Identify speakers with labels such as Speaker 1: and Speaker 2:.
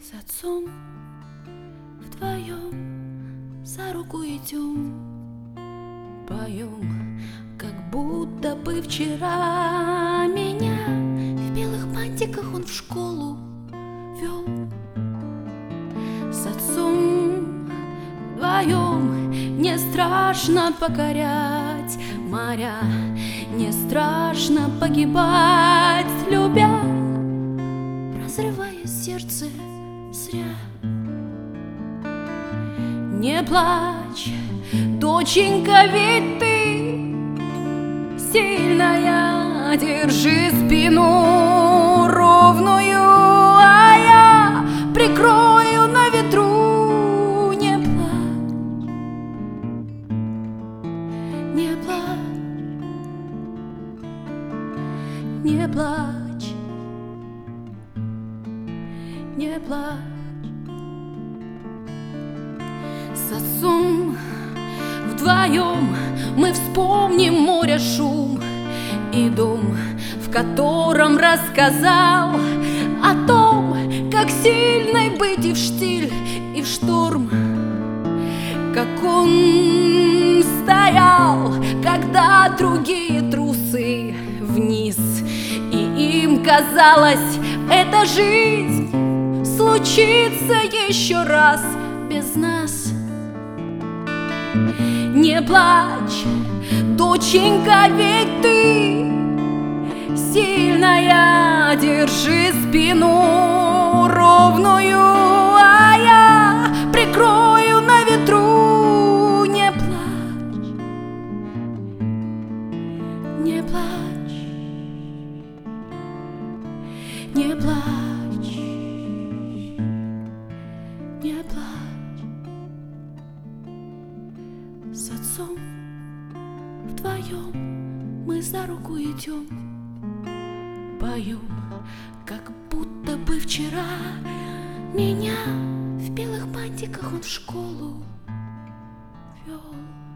Speaker 1: С отцом вдвоем за руку идем, поем, как будто бы вчера. Меня в белых бантиках он в школу вел. С отцом вдвоем не страшно покорять моря, не страшно погибать, любя, разрывая сердце зря. Не плачь, доченька, ведь ты сильная, держи спину ровную, а я прикрою на ветру. Не плачь, не плачь, не плачь, не плачь. С отцом вдвоем мы вспомним море шум и дом, в котором рассказал о том, как сильной быть и в штиль, и в шторм. Как он стоял, когда другие трусы вниз, и им казалось, эта жизнь случится еще раз без нас. Не плачь, доченька, ведь ты сильная, держи спину ровную, а я прикрою на ветру. Не плачь, не плачь, не плачь, не плачь. С отцом вдвоем мы за руку идем, поем, как будто бы вчера. Меня в белых бантиках он в школу вел.